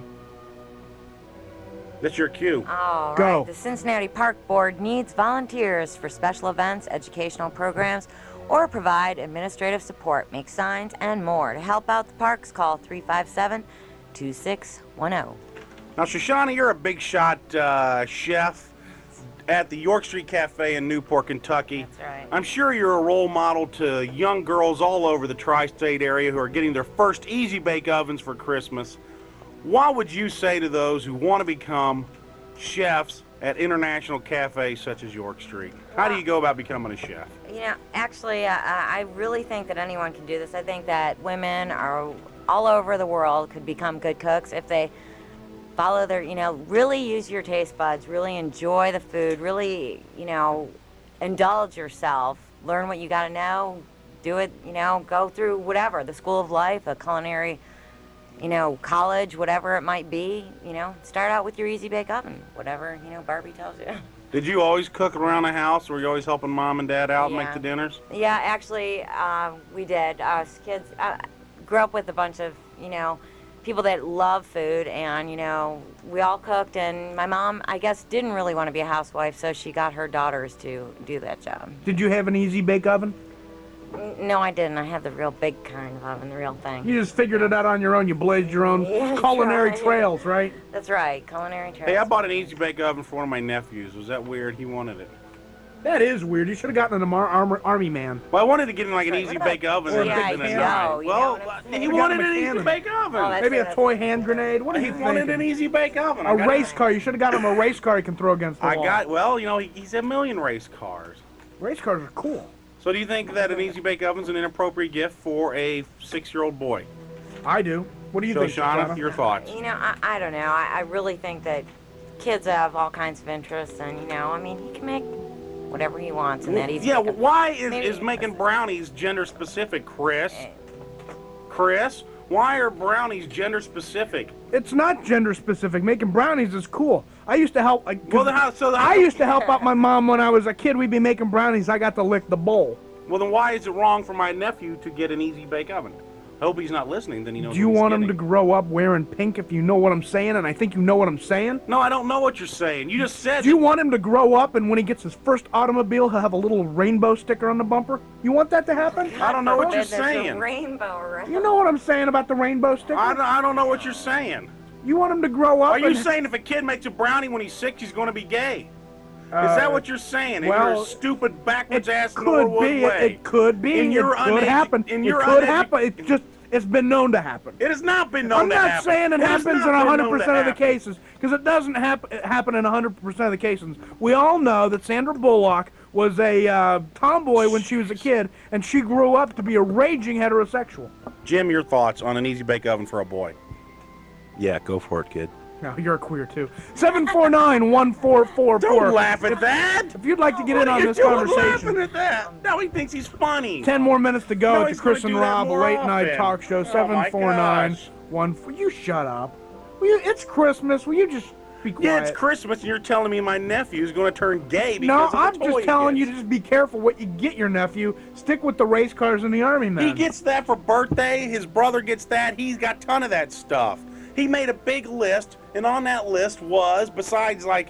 That's your cue. All Go. right. The Cincinnati Park Board needs volunteers for special events, educational programs, or provide administrative support, make signs, and more. To help out the parks, call three five seven, two six one zero. Now, Shoshana, you're a big shot uh, chef at the York Street Cafe in Newport, Kentucky. That's right. I'm sure you're a role model to young girls all over the tri-state area who are getting their first Easy Bake Ovens for Christmas. What would you say to those who want to become chefs at international cafes such as York Street? How do you go about becoming a chef? You know, actually, uh, I really think that anyone can do this. I think that women are all over the world could become good cooks if they follow their, you know, really use your taste buds, really enjoy the food, really, you know, indulge yourself, learn what you got to know, do it, you know, go through whatever, the school of life, a culinary, you know, college, whatever it might be, you know, start out with your Easy Bake Oven, whatever, you know, Barbie tells you. Did you always cook around the house? Were you always helping mom and dad out and make Yeah. the dinners? Yeah, actually, uh, we did. Us kids uh, grew up with a bunch of, you know, people that love food, and, you know, we all cooked, and my mom, I guess, didn't really want to be a housewife, so she got her daughters to do that job. Did you have an Easy Bake Oven? N- No, I didn't. I have the real big kind of oven, the real thing. You just figured it out on your own. You blazed your own Yeah, culinary tried. trails, right? That's right, culinary trails. Hey, I bought an Easy Bake Oven for one of my nephews. Was that weird? He wanted it. That is weird. You should have gotten an Ar- Armor, Army Man. Well, I wanted to get him like an Right, Easy what about- Bake Oven Or a and big a and a pan? knife. No, you Well, don't have- he You wanted got him an a Easy cannon. Bake Oven. Oh, that's Maybe a that's- toy hand grenade. What are he you wanted thinking? an Easy Bake Oven. I A got race him- car. You should have got him a race car he can throw against the I wall. got, well, you know, he, he's a million race cars. Race cars are cool. So do you think that an Easy Bake Oven's an inappropriate gift for a six-year-old boy? I do. What do you So, think, Shauna, Shoshana? your thoughts? You know, I, I don't know. I, I really think that kids have all kinds of interests, and, you know, I mean, he can make whatever he wants in that Easy Yeah, Bake well, Oven. why is, Maybe- is making brownies gender-specific, Chris? Eh. Chris, why are brownies gender-specific? It's not gender specific. Making brownies is cool. I used to help. Like, Well, then how, so then, I used to help out my mom when I was a kid. We'd be making brownies. I got to lick the bowl. well, then why is it wrong for my nephew to get an Easy Bake Oven? I hope he's not listening, then he knows Do you what he's want him to getting. grow up wearing pink? If you know what I'm saying, and I think you know what I'm saying. No, I don't know what you're saying. You just said Do you want him to grow up and when he gets his first automobile, he'll have a little rainbow sticker on the bumper? You want that to happen? I don't know what you're There's a saying. rainbow around. You know what I'm saying about the rainbow sticker? I don't, I don't know what you're saying. You want him to grow up? Are you and- saying if a kid makes a brownie when he's six, he's going to be gay? Uh, Is that what you're saying? In well, your stupid backwards It ass could Norwood be. It, way. it could be. In your it could unedu- happen. in it your could unedu- happen. It's just it's been known to happen. It has not been known I'm to not happen. saying it, has happens in not been one hundred known to percent of the happen. cases, because it doesn't hap- happen in one hundred percent of the cases. We all know that Sandra Bullock was a uh, tomboy when she was a kid, and she grew up to be a raging heterosexual. Jim, your thoughts on an Easy Bake Oven for a boy? Yeah, go for it, kid. No, you're a queer too. seven four nine, one four four four. Don't laugh at that. If you'd like to get What in are on you this doing conversation. laughing at that? Now he thinks he's funny. Ten more minutes to go No, at the he's gonna Chris and do that Rob more late night often. talk show. Oh, Seven my four nine gosh. one four. You shut up. Will you, it's Christmas. Will you just be quiet? Yeah, it's Christmas, and you're telling me my nephew's going to turn gay because No, of the I'm toy just he telling you gets. to just be careful what you get your nephew. Stick with the race cars and the Army men. He gets that for birthday. His brother gets that. He's got a ton of that stuff. He made a big list, and on that list was, besides like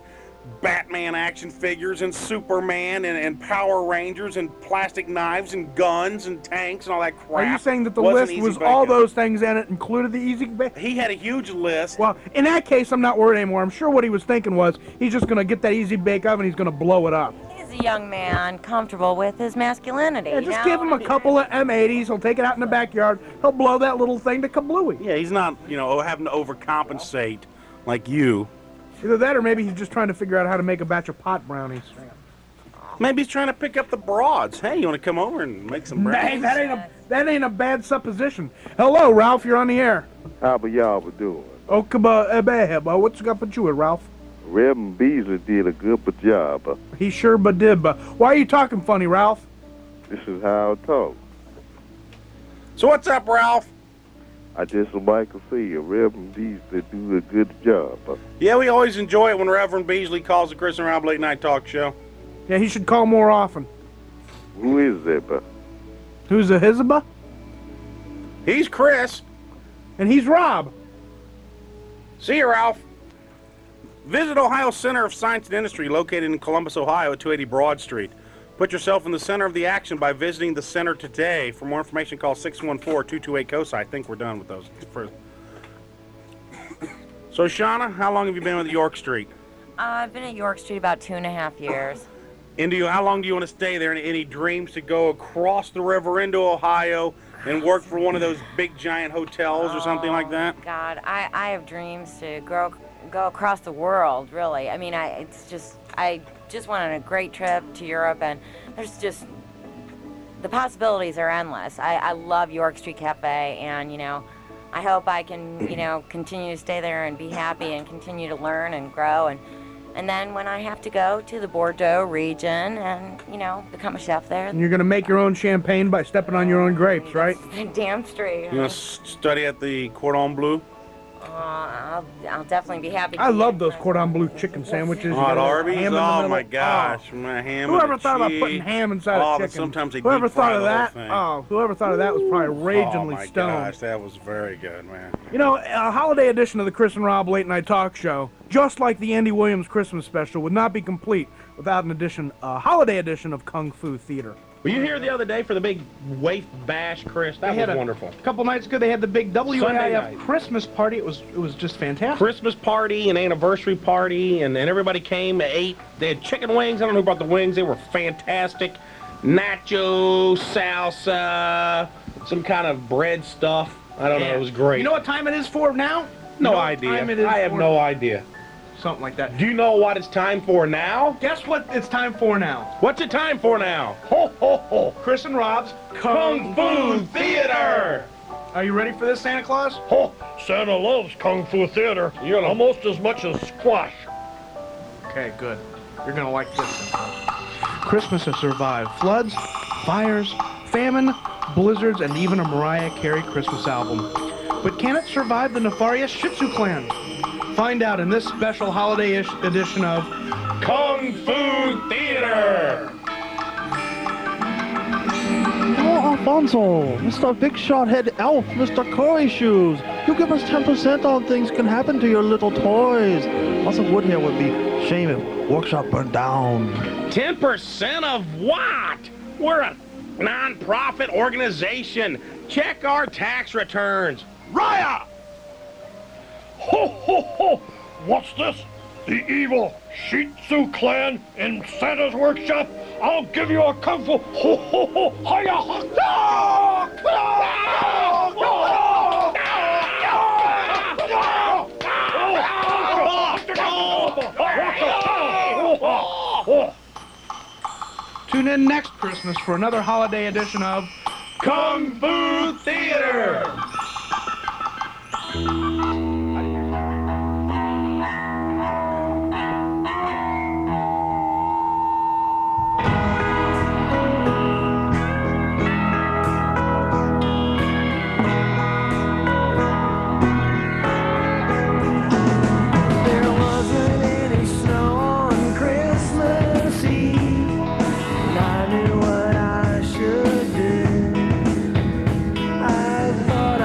Batman action figures and Superman and, and Power Rangers and plastic knives and guns and tanks and all that crap. Are you saying that the Wasn't list Easy was Bake all Oven. those things in it, included the Easy Bake? He had a huge list. Well, in that case, I'm not worried anymore. I'm sure what he was thinking was he's just going to get that Easy Bake Oven, he's going to blow it up. He's a young man, comfortable with his masculinity. Yeah, just Now, give him a couple of M eighties. He'll take it out in the backyard. He'll blow that little thing to kablooey. Yeah, he's not, you know, having to overcompensate like you. Either that or maybe he's just trying to figure out how to make a batch of pot brownies. Maybe he's trying to pick up the broads. Hey, you want to come over and make some Dang, brownies? that ain't a that ain't a bad supposition. Hello, Ralph. You're on the air. How about y'all were doing? Okaba ebeheba. What's got for you, Ralph? Reverend Beasley did a good job. Uh, He sure but did. But why are you talking funny, Ralph? This is how I talk. So what's up, Ralph? I just would like to see a Reverend Beasley do a good job. Uh, Yeah, we always enjoy it when Reverend Beasley calls the Chris and Rob Late Night Talk Show. Yeah, he should call more often. Who is that? Uh, Who's a Hizba? He's Chris. And he's Rob. See you, Ralph. Visit Ohio Center of Science and Industry, located in Columbus, Ohio, at two eighty Broad Street. Put yourself in the center of the action by visiting the center today. For more information, call six one four, two two eight, C O S I. I think we're done with those. For... So, Shauna, how long have you been with York Street? Uh, I've been at York Street about two and a half years. And do you, how long do you want to stay there? Any, any dreams to go across the river into Ohio and work for one of those big giant hotels or something like that? God, I, I have dreams to grow, go across the world, really. I mean, I it's just, I just went on a great trip to Europe, and there's just, the possibilities are endless. I, I love York Street Cafe, and, you know, I hope I can, you know, continue to stay there and be happy and continue to learn and grow. And, and then when I have to go to the Bordeaux region and, you know, become a chef there. And you're going to make your own champagne by stepping on your own grapes, right? Damn straight. You want to study at the Cordon Bleu? Uh, I'll, I'll definitely be happy. I to love eat those them. Cordon Bleu chicken sandwiches. You Oh, got at a little Arby's? ham in the Oh, middle. my gosh. Oh. My ham Whoever and thought about cheese. putting ham inside oh, a but chicken? sometimes they whoever deep fry thought of the whole that? thing. Oh, whoever thought of that was probably Oh, ragingly my stoned. gosh, that was very good, man. You know, a holiday edition of the Chris and Rob Late Night Talk Show, just like the Andy Williams Christmas special, would not be complete without an edition, a holiday edition of Kung Fu Theater. Were you here the other day for the big waif bash, Chris? That They had was a wonderful. A couple nights ago, they had the big W A I Sunday F night. Christmas party. It was it was just fantastic. Christmas party and anniversary party, and, and everybody came, ate. They had chicken wings. I don't know who brought the wings. They were fantastic. Nacho, salsa, some kind of bread stuff. I don't know. It was great. You know what time it is for now? no You know what idea. time it is I have for? no idea. Something like that. Do you know what it's time for now? Guess what it's time for now? What's it time for now? Ho, ho, ho. Chris and Rob's Kung Fu Theater! Are you ready for this, Santa Claus? Oh, Santa loves Kung Fu Theater You're gonna- almost as much as squash. Okay, good. You're gonna like this, Santa Claus. Christmas has survived floods, fires, famine, blizzards, and even a Mariah Carey Christmas album. But can it survive the nefarious Shih Tzu clan? Find out in this special holiday-ish edition of Kung Fu Theater! Oh, Alfonso, Mister Big Shot Head Elf, Mister Curry Shoes. You give us ten percent on things can happen to your little toys. Lots of wood here would be shame if workshop burned down. ten percent of what? We're a non-profit organization. Check our tax returns. Raya! Ho, ho, ho! What's this? The evil Shih Tzu clan in Santa's workshop? I'll give you a kung fu. Ho, ho, ho! Hiya! Ha! Tune in next Christmas for another holiday edition of Kung Fu Theater! There wasn't any snow on Christmas Eve, and I knew what I should do. I thought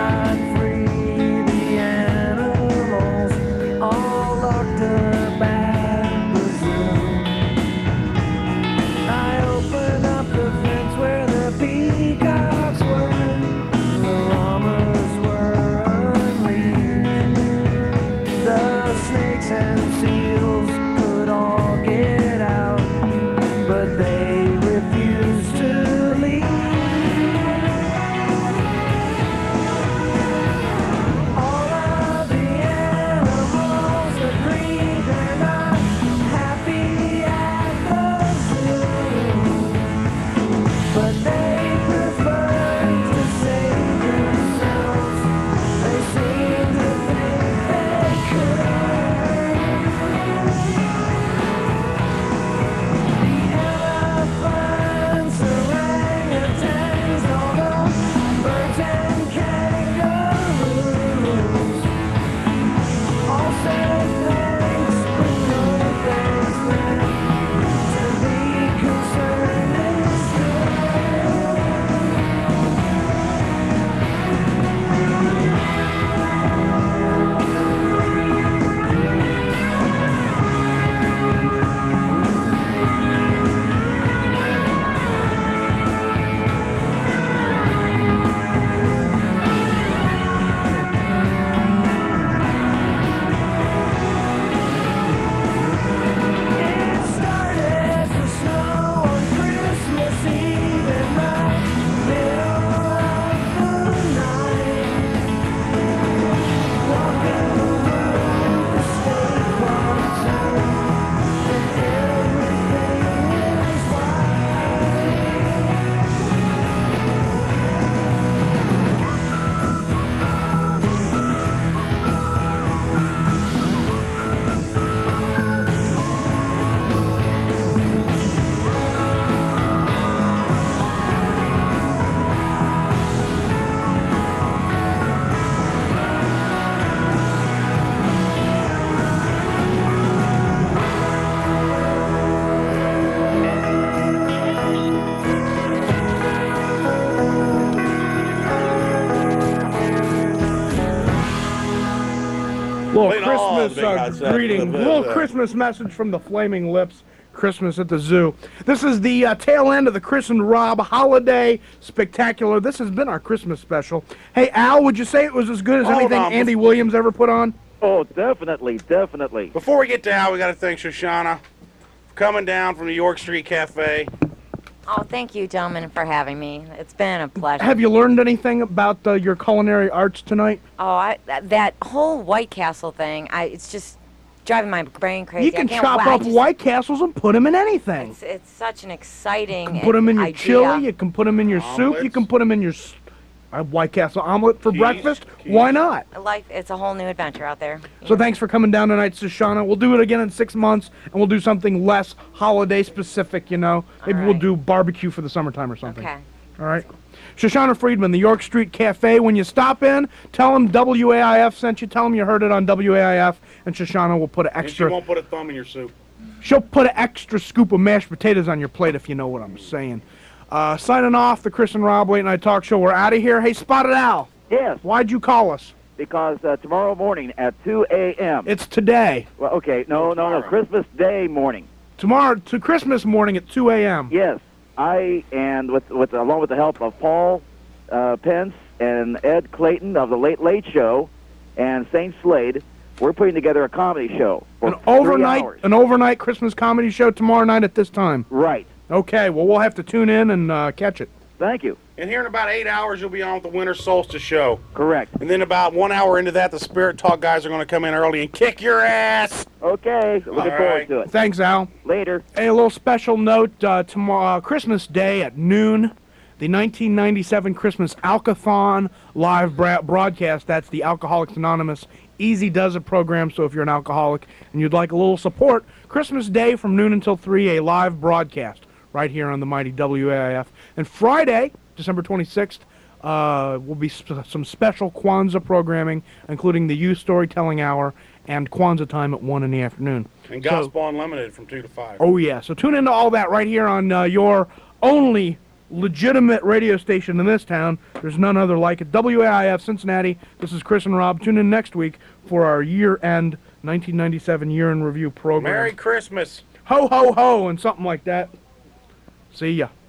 Christmas uh, greeting, little Christmas message from the Flaming Lips. Christmas at the Zoo. This is the uh, tail end of the Chris and Rob Holiday Spectacular. This has been our Christmas special. Hey, Al, would you say it was as good as Hold anything on. Andy Williams ever put on? Oh, definitely, definitely. Before we get to Al, we got to thank Shoshana for coming down from the York Street Cafe. Oh, thank you, gentlemen, for having me. It's been a pleasure. Have you learned anything about uh, your culinary arts tonight? Oh, I, that, that whole White Castle thing, I, it's just driving my brain crazy. You can I can't chop wa- I up just- White Castles and put them in anything. It's, it's such an exciting You can put them in your idea. chili. You can put them in your soup. You Omelets. can put them in your s- uh, White Castle omelet for Quiche, breakfast. quiche. Why not? Life, it's a whole new adventure out there. So thanks for coming down tonight, Shoshana. We'll do it again in six months, and we'll do something less holiday specific, you know. Maybe All we'll right. do barbecue for the summertime or something. Okay. All right. Shoshana Friedman, the York Street Cafe. When you stop in, tell them W A I F sent you. Tell them you heard it on W A I F, and Shoshana will put an And she extra. won't put a thumb in your soup. She'll put an extra scoop of mashed potatoes on your plate if you know what I'm saying. Uh, signing off the Chris and Rob Late Night Talk Show. We're out of here. Hey, Spotted Al, Yes, why'd you call us? because uh, tomorrow morning at two a m It's today. Well, okay, no, no, no, Christmas Day morning. Tomorrow to Christmas morning at two a m Yes, I and with with along with the help of Paul uh, Pence and Ed Clayton of the Late Late Show and Saint Slade, we're putting together a comedy show for An three overnight, hours. an overnight Christmas comedy show tomorrow night at this time. Right. Okay, well, we'll have to tune in and uh, catch it. Thank you. And here in about eight hours, you'll be on with the Winter Solstice Show. Correct. And then about one hour into that, the Spirit Talk guys are going to come in early and kick your ass. Okay, looking All forward right. to it. Thanks, Al. Later. Hey, a little special note, uh, tomorrow, uh, Christmas Day at noon, the nineteen ninety-seven Christmas Alcathon live bra- broadcast. That's the Alcoholics Anonymous Easy Does It program, so if you're an alcoholic and you'd like a little support, Christmas Day from noon until three, a live broadcast right here on the mighty W A I F. And Friday, December twenty-sixth, uh, will be sp- some special Kwanzaa programming, including the Youth Storytelling Hour and Kwanzaa time at one in the afternoon. And So- Gospel Unlimited from two to five. Oh, yeah. So tune into all that right here on uh, your only legitimate radio station in this town. There's none other like it. W A I F Cincinnati. This is Chris and Rob. Tune in next week for our year-end nineteen ninety-seven year in review program. Merry Christmas. Ho, ho, ho, and something like that. See ya.